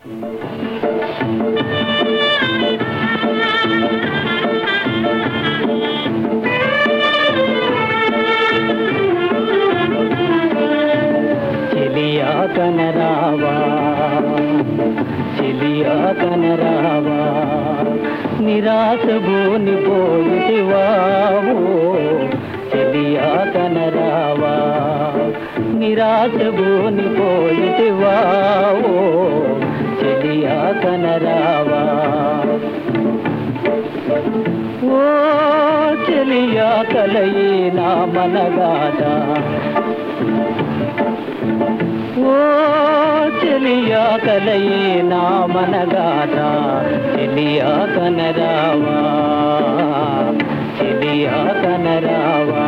చెలియా కనరావా చెలియా కనరావా నిరాశ బోని పోయితివావో చెలియా కనరావా నిరాశ బోని పోయితివావో చెలియా కనరావా ఓ చెలియా కలయి నా మనగాద ఓ చెలియా కలయి నా మనగాద చెలియా కనరావా చెలియా కనరావా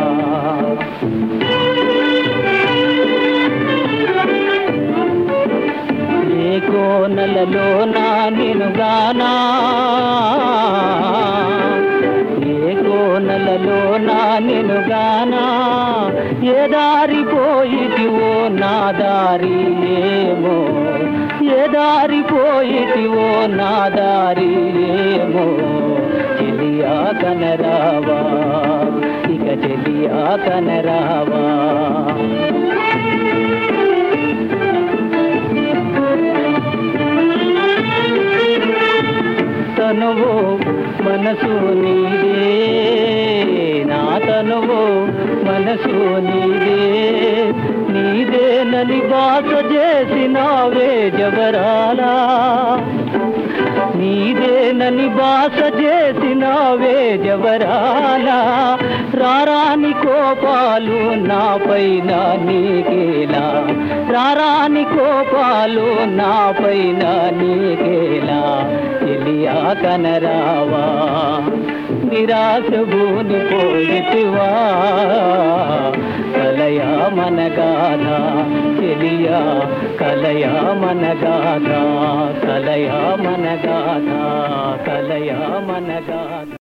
ఏ కోనలలో నా నినుగానా ఏ కోనలలో నా నినుగానా ఏ దారి పోయిటివో నా దారి ఏమో ఏ దారి పోయిటివో నా దారి ఏమో చెలియా కనరావా ఇక చెలియా కనరావా తనువు మనసు నీదే నా తనువు మనసు నీదే నీదేనని బాస చేసినావే జబరాలా నీదేనని బాస చేసినావే జబరాలా రారాని కోపాలు నాపైన నీకేలా రారాని కోపాలు నాపైన నీకేలా చెలియా కనరావా నిరాశ భూని పోయితివా కలయా మనగాథ చెలియా కలయా మనగాథ కలయా మనగాథ కలయా మనగాథ